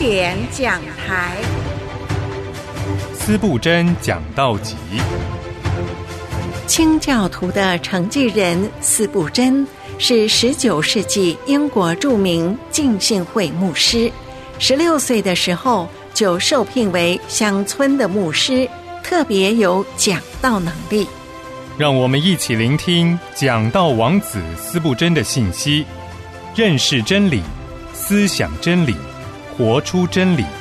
典讲台， 司布真讲道集。 清教徒的承继人司布真是19世纪英国著名浸信会牧师，16岁的时候就受聘为乡村的牧师，特别有讲道能力。 让我们一起聆听讲道王子司布真的信息，认识真理，思想真理，活出真理。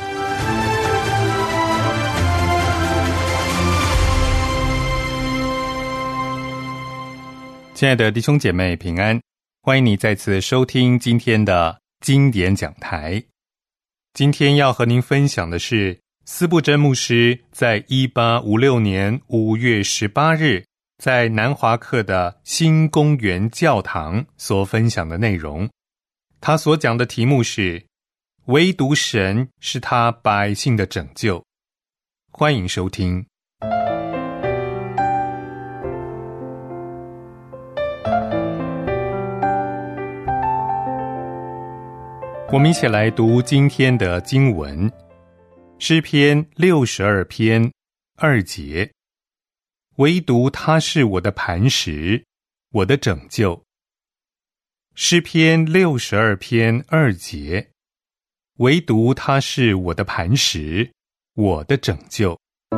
亲爱的弟兄姐妹平安，欢迎你再次收听今天的经典讲台。今天要和您分享的是司布真牧师在1856年5月18日在南华克的新公园教堂所分享的内容。他所讲的题目是唯独神是他百姓的拯救。欢迎收听。我们一起来读今天的经文，诗篇62篇2节，唯独他是我的磐石，我的拯救。诗篇62篇2节，唯独他是我的磐石，我的拯救。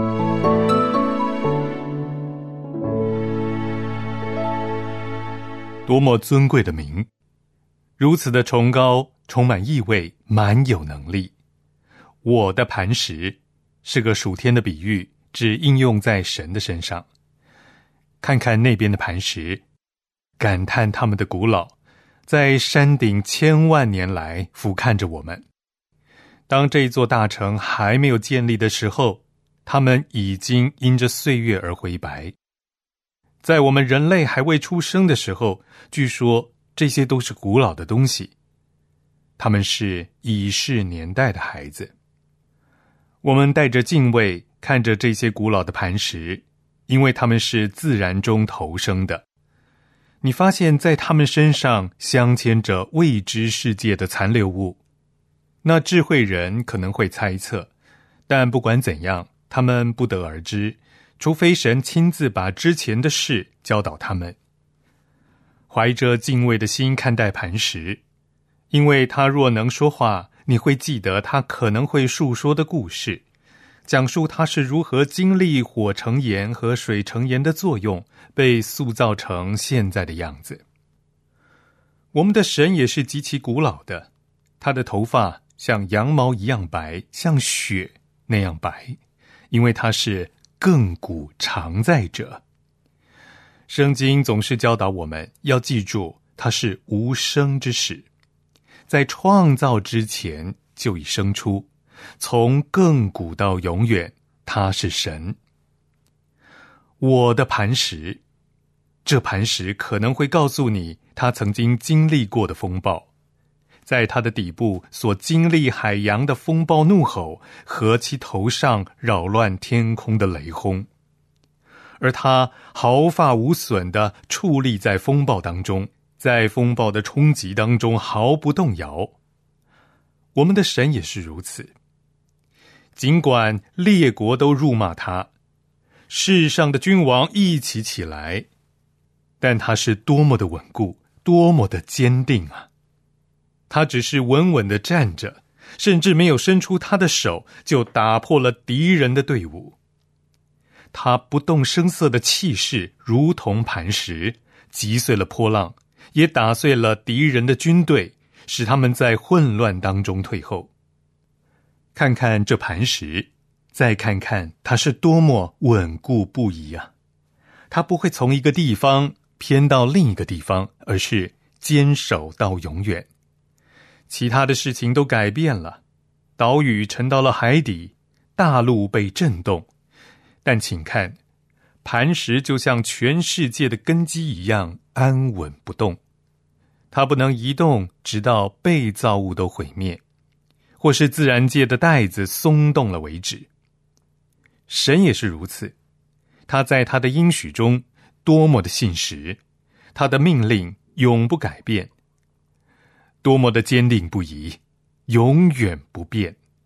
多么尊贵的名，如此的崇高，充满意味，满有能力。我的磐石是个属天的比喻，只应用在神的身上。看看那边的磐石，感叹他们的古老，在山顶千万年来俯瞰着我们。当这座大城还没有建立的时候，他们已经因着岁月而灰白。在我们人类还未出生的时候，据说这些都是古老的东西，他们是已逝年代的孩子。我们带着敬畏看着这些古老的磐石，因为他们是自然中投生的。你发现在他们身上镶嵌着未知世界的残留物。那智慧人可能会猜测，但不管怎样，他们不得而知，除非神亲自把之前的事教导他们。怀着敬畏的心看待磐石，因为他若能说话，你会记得他可能会述说的故事，讲述他是如何经历火成岩和水成岩的作用，被塑造成现在的样子。我们的神也是极其古老的，他的头发像羊毛一样白，像雪那样白，因为他是亘古常在者。圣经总是教导我们要记住，他是无生之始，在创造之前就已生出，从亘古到永远，他是神。我的磐石，这磐石可能会告诉你他曾经经历过的风暴，在他的底部所经历海洋的风暴怒吼和其头上扰乱天空的雷轰，而他毫发无损地矗立在风暴当中，在风暴的冲击当中毫不动摇。我们的神也是如此，尽管列国都辱骂他，世上的君王一起起来，但他是多么的稳固，多么的坚定啊！他只是稳稳地站着，甚至没有伸出他的手，就打破了敌人的队伍。他不动声色的气势如同磐石，击碎了波浪，也打碎了敌人的军队，使他们在混乱当中退后。看看这磐石，再看看它是多么稳固不移啊！它不会从一个地方偏到另一个地方，而是坚守到永远。其他的事情都改变了，岛屿沉到了海底，大陆被震动，但请看，磐石就像全世界的根基一样安稳不动，它不能移动，直到被造物都毁灭，或是自然界的带子松动了为止。神也是如此，他在他的应许中多么的信实，他的命令永不改变，多么的坚定不移，永远不变，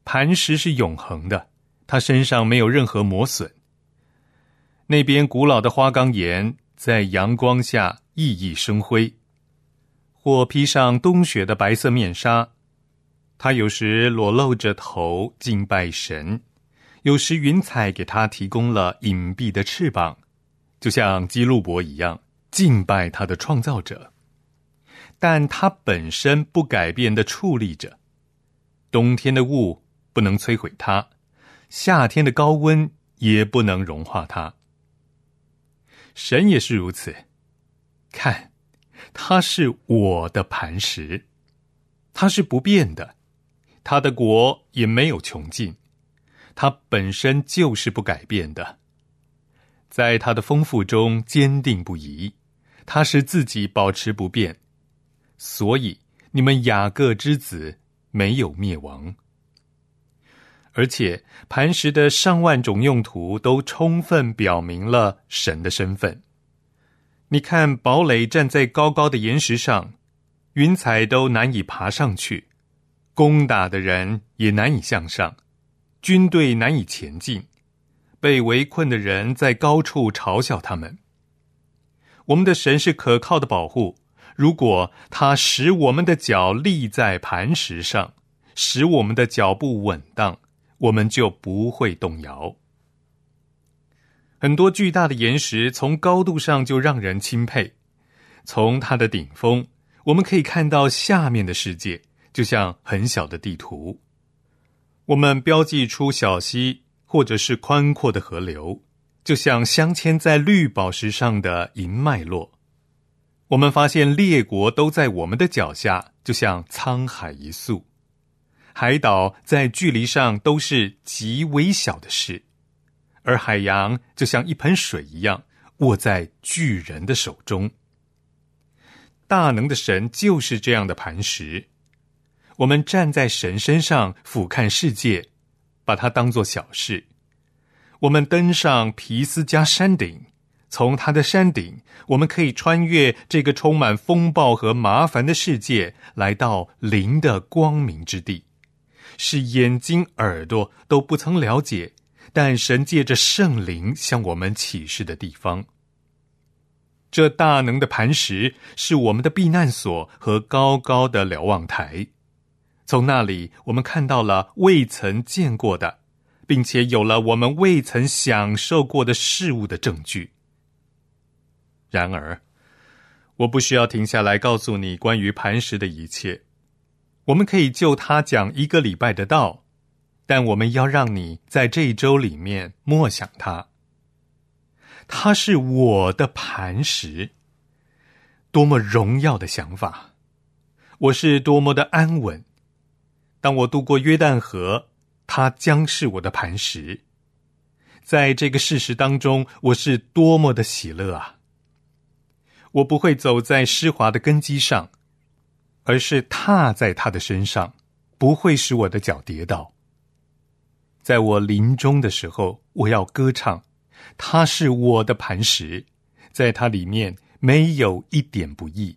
磐石是永恒的，它身上没有任何磨损。那边古老的花岗岩在阳光下熠熠生辉，或披上冬雪的白色面纱。它有时裸露着头敬拜神，有时云彩给它提供了隐蔽的翅膀，就像基路伯一样敬拜它的创造者。但它本身不改变地矗立着，冬天的雾不能摧毁它，夏天的高温也不能融化它。神也是如此，看，他是我的磐石，他是不变的，他的国也没有穷尽，他本身就是不改变的，在他的丰富中坚定不移，他使自己保持不变，所以你们雅各之子没有灭亡。而且磐石的上万种用途都充分表明了神的身份。你看，堡垒站在高高的岩石上，云彩都难以爬上去，攻打的人也难以向上，军队难以前进，被围困的人在高处嘲笑他们。我们的神是可靠的保护，如果他使我们的脚立在磐石上，使我们的脚步稳当，我们就不会动摇。很多巨大的岩石从高度上就让人钦佩，从它的顶峰，我们可以看到下面的世界，就像很小的地图。我们标记出小溪或者是宽阔的河流，就像镶嵌在绿宝石上的银脉络。我们发现列国都在我们的脚下，就像沧海一粟。海岛在距离上都是极微小的事，而海洋就像一盆水一样，握在巨人的手中。大能的神就是这样的磐石，我们站在神身上俯瞰世界，把它当作小事。我们登上皮斯加山顶，从它的山顶，我们可以穿越这个充满风暴和麻烦的世界，来到灵的光明之地，是眼睛耳朵都不曾了解，但神借着圣灵向我们启示的地方。这大能的磐石是我们的避难所和高高的瞭望台，从那里我们看到了未曾见过的，并且有了我们未曾享受过的事物的证据。然而，我不需要停下来告诉你关于磐石的一切，我们可以就它讲1个礼拜的道，但我们要让你在这一周里面默想它。它是我的磐石，多么荣耀的想法！我是多么的安稳。当我渡过约旦河，它将是我的磐石。在这个事实当中，我是多么的喜乐啊！我不会走在湿滑的根基上，而是踏在他的身上，不会使我的脚跌倒。在我临终的时候，我要歌唱，他是我的磐石，在他里面没有一点不义。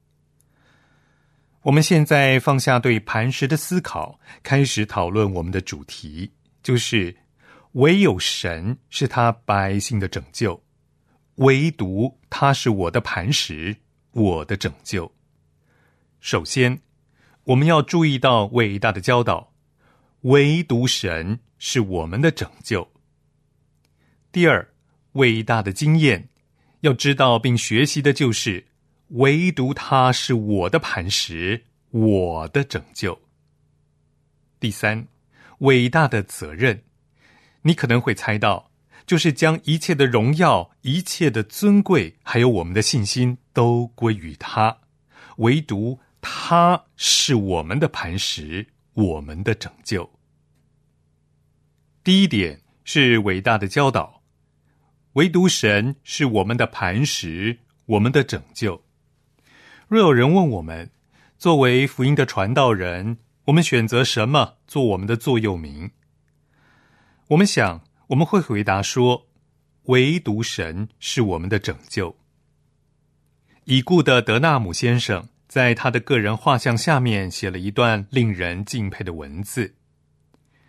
我们现在放下对磐石的思考，开始讨论我们的主题，就是唯有神是他百姓的拯救，唯独他是我的磐石，我的拯救。首先，我们要注意到伟大的教导，唯独神是我们的拯救。第二，伟大的经验，要知道并学习的就是唯独他是我的磐石，我的拯救。第三，伟大的责任，你可能会猜到，就是将一切的荣耀、一切的尊贵，还有我们的信心都归于他，唯独他是我们的磐石，我们的拯救。第一点是伟大的教导，唯独神是我们的磐石，我们的拯救。若有人问我们，作为福音的传道人，我们选择什么做我们的座右铭？我们想，我们会回答说，唯独神是我们的拯救。已故的德纳姆先生在他的个人画像下面写了一段令人敬佩的文字。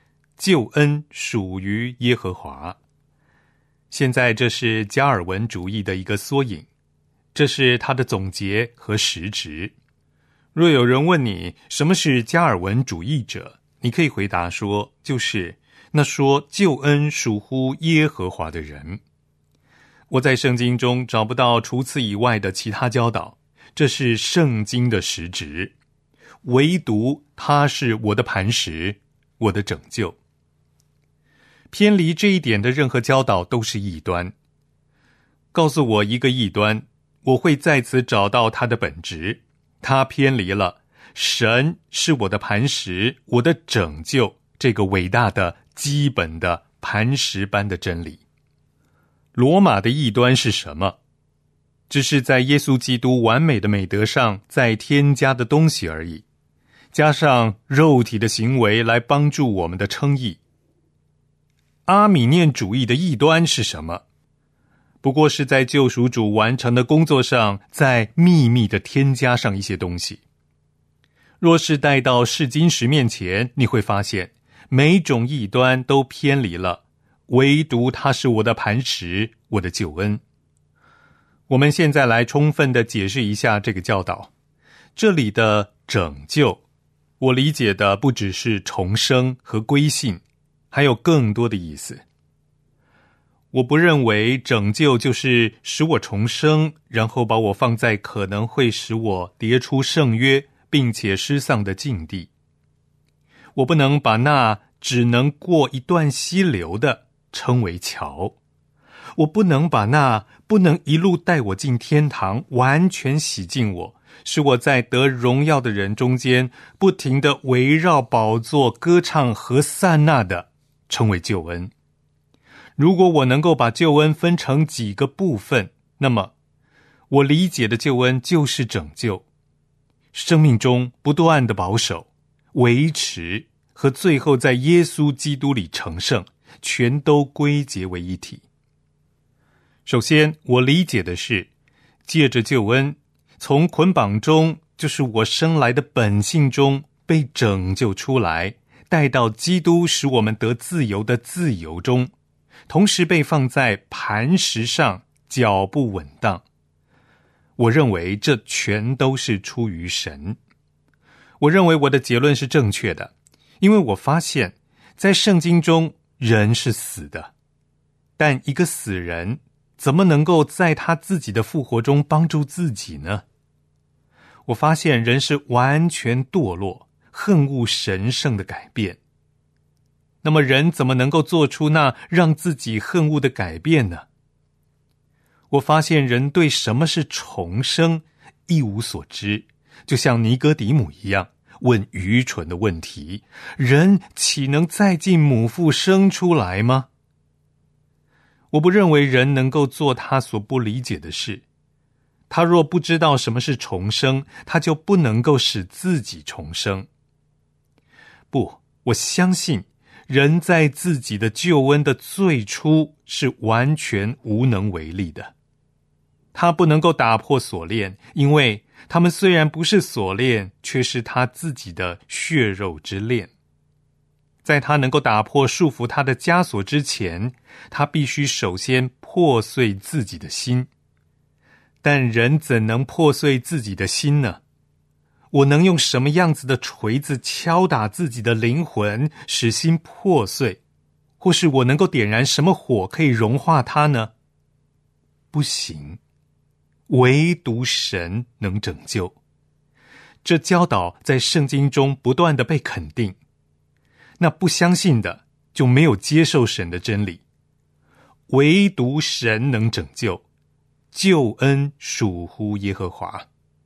救恩属于耶和华。现在这是加尔文主义的一个缩影，这是它的总结和实质。若有人问你什么是加尔文主义者，你可以回答说，就是那说救恩属乎耶和华的人。我在圣经中找不到除此以外的其他教导，这是圣经的实质，唯独他是我的磐石，我的拯救。偏离这一点的任何教导都是异端。告诉我一个异端，我会在此找到它的本质。它偏离了神是我的磐石，我的拯救这个伟大的基本的磐石般的真理。罗马的异端是什么？只是在耶稣基督完美的美德上再添加的东西而已，加上肉体的行为来帮助我们的称义。阿米念主义的异端是什么？不过是在救赎主完成的工作上再秘密地添加上一些东西。若是带到试金石面前，你会发现每种异端都偏离了，唯独它是我的磐石，我的救恩。我们现在来充分地解释一下这个教导。这里的拯救，我理解的不只是重生和归信，还有更多的意思。我不认为拯救就是使我重生，然后把我放在可能会使我跌出圣约并且失丧的境地。我不能把那只能过一段溪流的称为桥，我不能把那不能一路带我进天堂完全洗净我，使我在得荣耀的人中间不停地围绕宝座歌唱和散那的称为救恩。如果我能够把救恩分成几个部分，那么我理解的救恩就是拯救，生命中不断的保守、维持和最后在耶稣基督里成圣，全都归结为一体。首先，我理解的是借着救恩，从捆绑中，就是我生来的本性中被拯救出来，带到基督使我们得自由的自由中，同时被放在磐石上，脚步稳当。我认为这全都是出于神。我认为我的结论是正确的，因为我发现在圣经中人是死的，但一个死人怎么能够在他自己的复活中帮助自己呢？我发现人是完全堕落，恨恶神圣的改变。那么人怎么能够做出那让自己恨恶的改变呢？我发现人对什么是重生一无所知，就像尼哥底母一样，问愚蠢的问题：人岂能再进母腹生出来吗？我不认为人能够做他所不理解的事。他若不知道什么是重生，他就不能够使自己重生。不，我相信人在自己的救恩的最初是完全无能为力的。他不能够打破锁链，因为他们虽然不是锁链，却是他自己的血肉之链。在他能够打破束缚他的枷锁之前，他必须首先破碎自己的心。但人怎能破碎自己的心呢？我能用什么样子的锤子敲打自己的灵魂，使心破碎？或是我能够点燃什么火可以融化它呢？不行，唯独神能拯救。这教导在圣经中不断的被肯定。那不相信的就没有接受神的真理。唯独神能拯救，救恩属乎耶和华。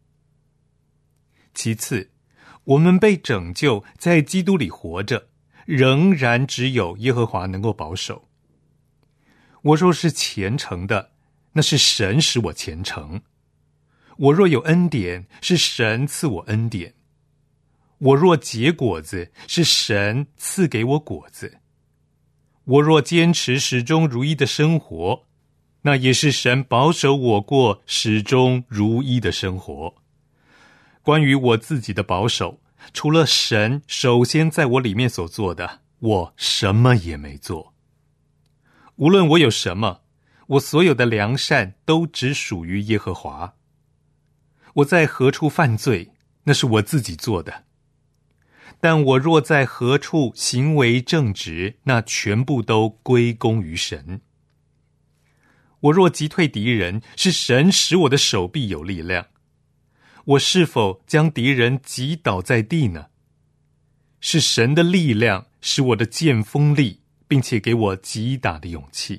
其次，我们被拯救，在基督里活着，仍然只有耶和华能够保守。我若是虔诚的，那是神使我虔诚；我若有恩典，是神赐我恩典；我若结果子，是神赐给我果子；我若坚持始终如一的生活，那也是神保守我过始终如一的生活。关于我自己的保守，除了神首先在我里面所做的， 我什么也没做。无论我有什么，我所有的良善都只属于耶和华。我在何处犯罪，那是我自己做的。但我若在何处行为正直，那全部都归功于神。我若击退敌人，是神使我的手臂有力量。我是否将敌人击倒在地呢？是神的力量使我的剑锋利，并且给我击打的勇气。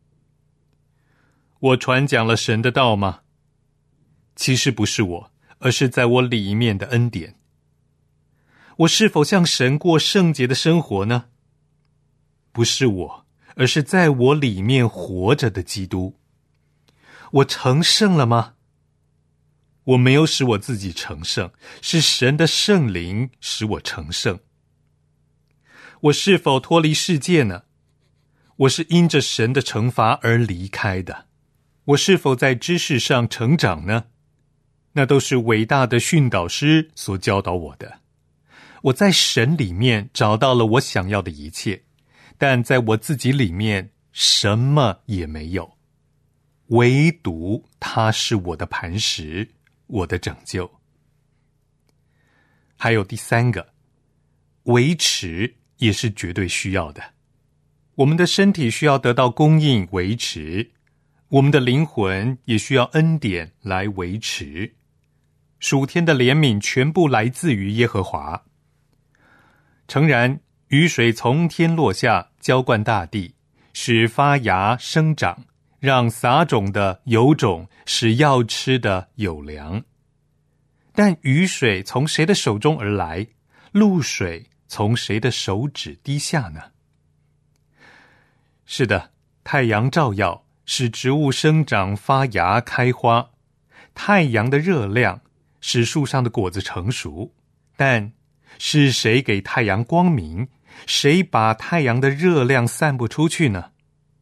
我传讲了神的道吗？其实不是我，而是在我里面的恩典。我是否向神过圣洁的生活呢？不是我，而是在我里面活着的基督。我成圣了吗？我没有使我自己成圣，是神的圣灵使我成圣。我是否脱离世界呢？我是因着神的惩罚而离开的。我是否在知识上成长呢？那都是伟大的训导师所教导我的。我在神里面找到了我想要的一切，但在我自己里面什么也没有，唯独他是我的磐石，我的拯救。还有第三个，维持也是绝对需要的。我们的身体需要得到供应维持，我们的灵魂也需要恩典来维持。属天的怜悯全部来自于耶和华。诚然，雨水从天落下，浇灌大地，使发芽生长，让撒种的有种，使要吃的有粮。但雨水从谁的手中而来？露水从谁的手指滴下呢？是的，太阳照耀，使植物生长发芽开花。太阳的热量使树上的果子成熟，但是谁给太阳光明？谁把太阳的热量散布出去呢？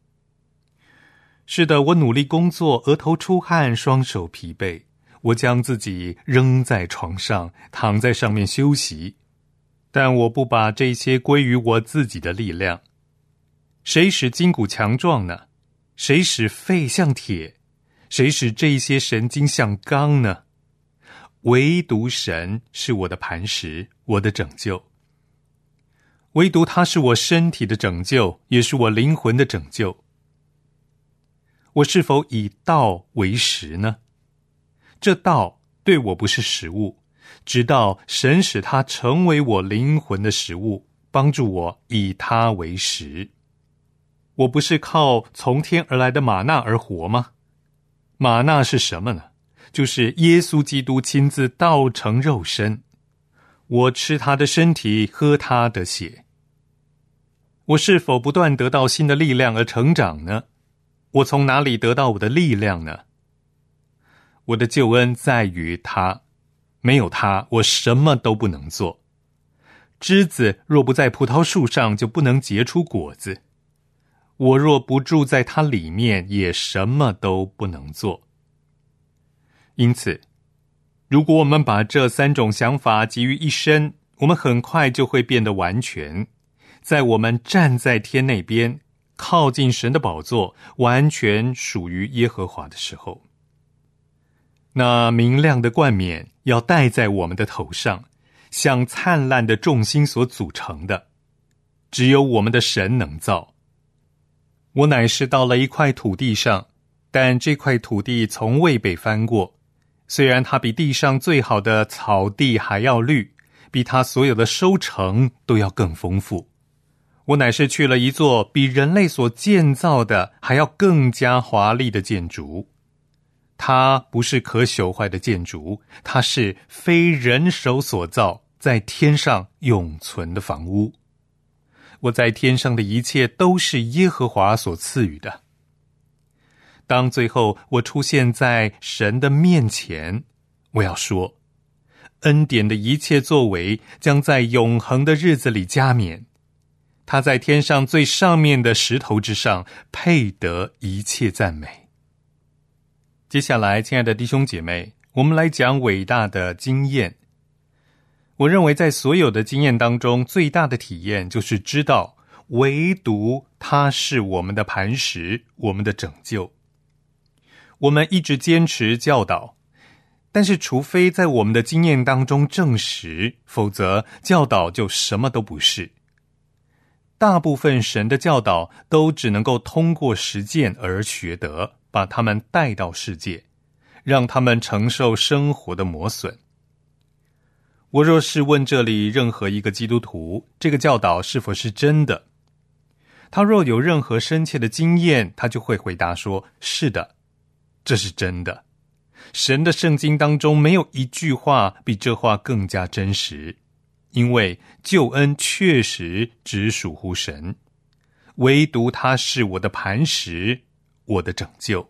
是的，我努力工作，额头出汗，双手疲惫，我将自己扔在床上，躺在上面休息，但我不把这些归于我自己的力量。谁使筋骨强壮呢？谁使肺像铁？谁使这些神经像钢呢？唯独神是我的磐石，我的拯救。唯独他是我身体的拯救，也是我灵魂的拯救。我是否以道为食呢？这道对我不是食物，直到神使它成为我灵魂的食物，帮助我以它为食。我不是靠从天而来的玛纳而活吗？玛纳是什么呢？就是耶稣基督亲自道成肉身。我吃他的身体，喝他的血。我是否不断得到新的力量而成长呢？我从哪里得到我的力量呢？我的救恩在于他，没有他，我什么都不能做。枝子若不在葡萄树上，就不能结出果子。我若不住在他里面，也什么都不能做。因此，如果我们把这三种想法集于一身，我们很快就会变得完全。在我们站在天那边，靠近神的宝座，完全属于耶和华的时候，那明亮的冠冕要戴在我们的头上，像灿烂的众星所组成的，只有我们的神能造。我乃是到了一块土地上，但这块土地从未被翻过。虽然它比地上最好的草地还要绿，比它所有的收成都要更丰富。我乃是去了一座比人类所建造的还要更加华丽的建筑。它不是可朽坏的建筑，它是非人手所造，在天上永存的房屋。我在天上的一切都是耶和华所赐予的。当最后我出现在神的面前，我要说，恩典的一切作为将在永恒的日子里加冕。他在天上最上面的石头之上，配得一切赞美。接下来，亲爱的弟兄姐妹，我们来讲伟大的经验。 我认为在所有的经验当中，最大的体验就是知道，唯独他是我们的磐石，我们的拯救。我们一直坚持教导，但是除非在我们的经验当中证实，否则教导就什么都不是。大部分神的教导都只能够通过实践而学得，把他们带到世界，让他们承受生活的磨损。我若是问这里任何一个基督徒，这个教导是否是真的，他若有任何深切的经验，他就会回答说，是的，这是真的。神的圣经当中没有一句话比这话更加真实，因为救恩确实只属乎神，唯独他是我的磐石，我的拯救。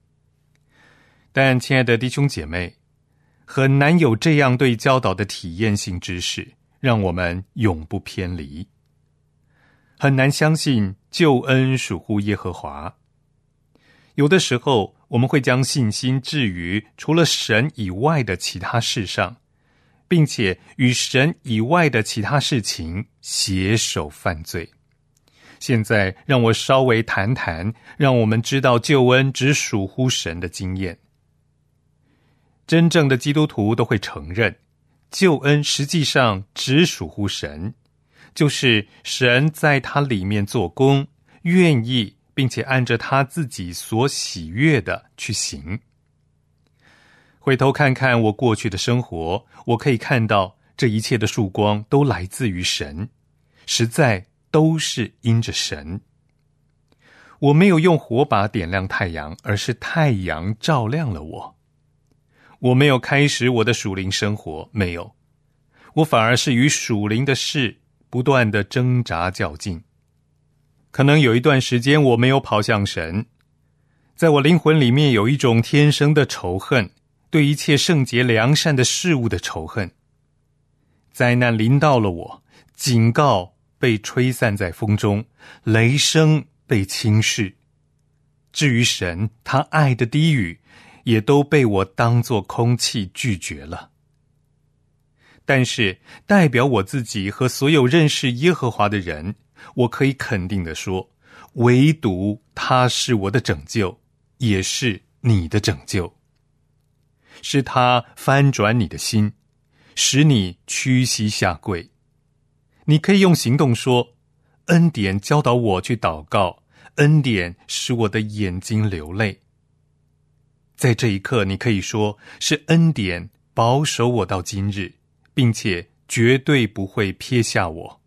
但亲爱的弟兄姐妹，很难有这样对教导的体验性知识，让我们永不偏离。很难相信救恩属乎耶和华。有的时候，我们会将信心置于除了神以外的其他事上，并且与神以外的其他事情携手犯罪。现在让我稍微谈谈，让我们知道救恩只属乎神的经验。真正的基督徒都会承认，救恩实际上只属乎神，就是神在他里面做工，愿意并且按着他自己所喜悦的去行。回头看看我过去的生活，我可以看到这一切的曙光都来自于神，实在都是因着神。我没有用火把点亮太阳，而是太阳照亮了我。我没有开始我的属灵生活，没有，我反而是与属灵的事不断的挣扎较劲。可能有一段时间我没有跑向神，在我灵魂里面有一种天生的仇恨，对一切圣洁良善的事物的仇恨。灾难临到了我，警告被吹散在风中，雷声被轻视。至于神，他爱的低语也都被我当作空气拒绝了。但是代表我自己和所有认识耶和华的人，我可以肯定地说，唯独他是我的拯救，也是你的拯救。是他翻转你的心，使你屈膝下跪。你可以用行动说，恩典教导我去祷告，恩典使我的眼睛流泪。在这一刻，你可以说，是恩典保守我到今日，并且绝对不会撇下我。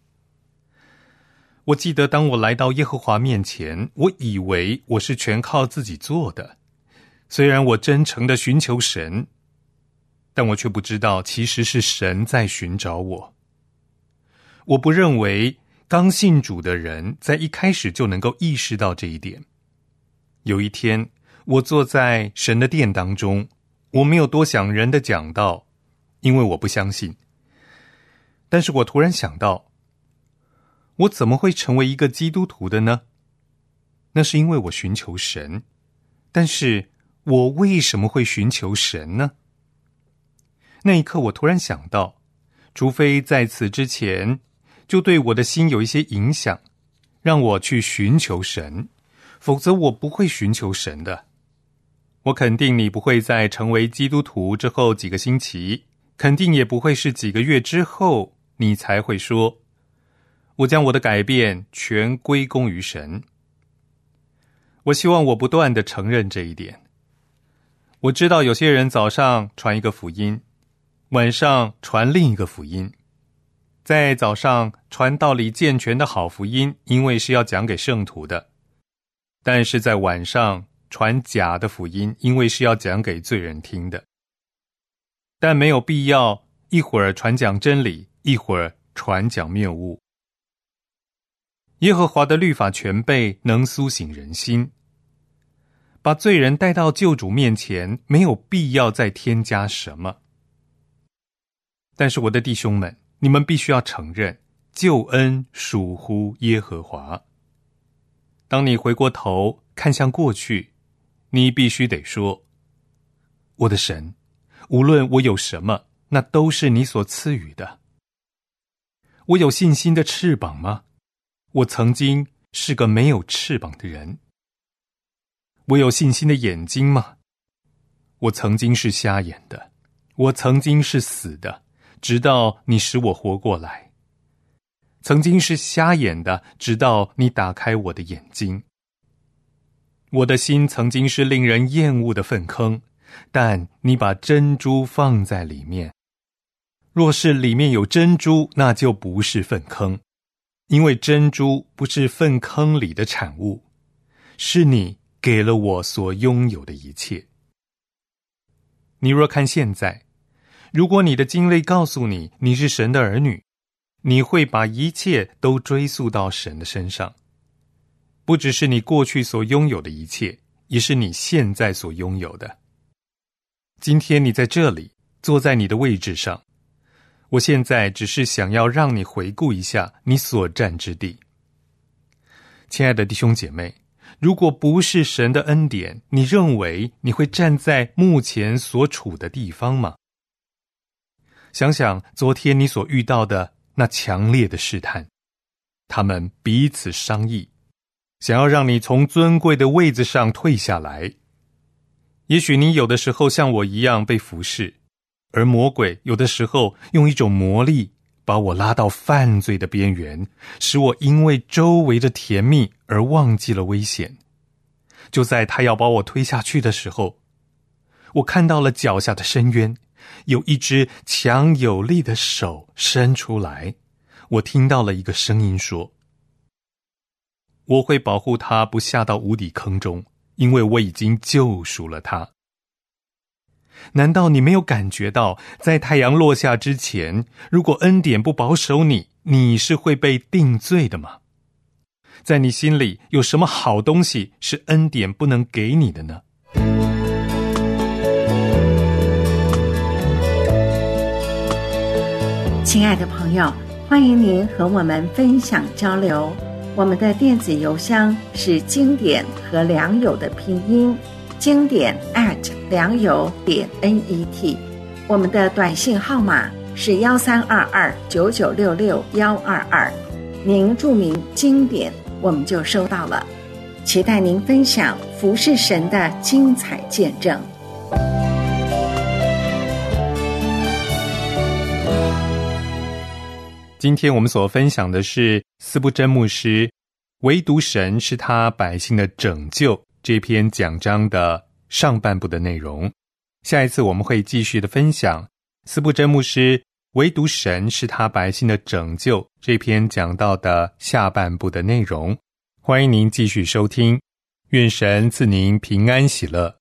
我记得当我来到耶和华面前，我以为我是全靠自己做的。虽然我真诚地寻求神，但我却不知道其实是神在寻找我。我不认为刚信主的人在一开始就能够意识到这一点。有一天，我坐在神的殿当中，我没有多想人的讲道，因为我不相信。但是我突然想到，我怎么会成为一个基督徒的呢？那是因为我寻求神，但是我为什么会寻求神呢？那一刻我突然想到，除非在此之前就对我的心有一些影响，让我去寻求神，否则我不会寻求神的。我肯定你不会在成为基督徒之后几个星期，肯定也不会是几个月之后，你才会说，我将我的改变全归功于神。我希望我不断地承认这一点。我知道有些人早上传一个福音，晚上传另一个福音。在早上传道理健全的好福音，因为是要讲给圣徒的；但是在晚上传假的福音，因为是要讲给罪人听的。但没有必要一会儿传讲真理，一会儿传讲谬误。耶和华的律法全备，能苏醒人心。把罪人带到救主面前，没有必要再添加什么。但是我的弟兄们，你们必须要承认，救恩属乎耶和华。当你回过头看向过去，你必须得说，我的神，无论我有什么， 那都是你所赐予的。我有信心的翅膀吗？我曾经是个没有翅膀的人。我有信心的眼睛吗？我曾经是瞎眼的，我曾经是死的，直到你使我活过来。曾经是瞎眼的，直到你打开我的眼睛。我的心曾经是令人厌恶的粪坑，但你把珍珠放在里面。若是里面有珍珠，那就不是粪坑，因为珍珠不是粪坑里的产物，是你给了我所拥有的一切。你若看现在，如果你的经历告诉你你是神的儿女，你会把一切都追溯到神的身上，不只是你过去所拥有的一切，也是你现在所拥有的。今天你在这里，坐在你的位置上，我现在只是想要让你回顾一下你所站之地。亲爱的弟兄姐妹，如果不是神的恩典，你认为你会站在目前所处的地方吗？想想昨天你所遇到的那强烈的试探，他们彼此商议，想要让你从尊贵的位子上退下来。也许你有的时候像我一样被服侍，而魔鬼有的时候用一种魔力把我拉到犯罪的边缘，使我因为周围的甜蜜而忘记了危险。就在他要把我推下去的时候，我看到了脚下的深渊，有一只强有力的手伸出来。我听到了一个声音说，我会保护他不下到无底坑中，因为我已经救赎了他。难道你没有感觉到，在太阳落下之前，如果恩典不保守你，你是会被定罪的吗？在你心里有什么好东西是恩典不能给你的呢？ 亲爱的朋友，欢迎您和我们分享交流。我们的电子邮箱是经典和良友的拼音，经典良友.net。我们的短信号码是132299662122，您注明经典，我们就收到了。期待您分享服侍神的精彩见证。 今天我们所分享的是司布真牧师唯独神是他百姓的拯救这篇讲章的上半部的内容。下一次我们会继续的分享司布真牧师唯独神是他百姓的拯救这篇讲到的下半部的内容。欢迎您继续收听，愿神赐您平安喜乐。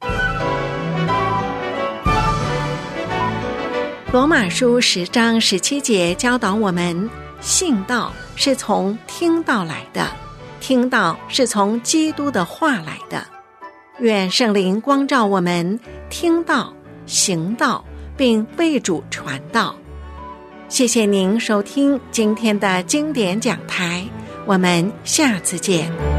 罗马书10章17节教导我们，信道是从听道来的，听道是从基督的话来的。愿圣灵光照我们，听道、行道，并为主传道。谢谢您收听今天的经典讲台，我们下次见。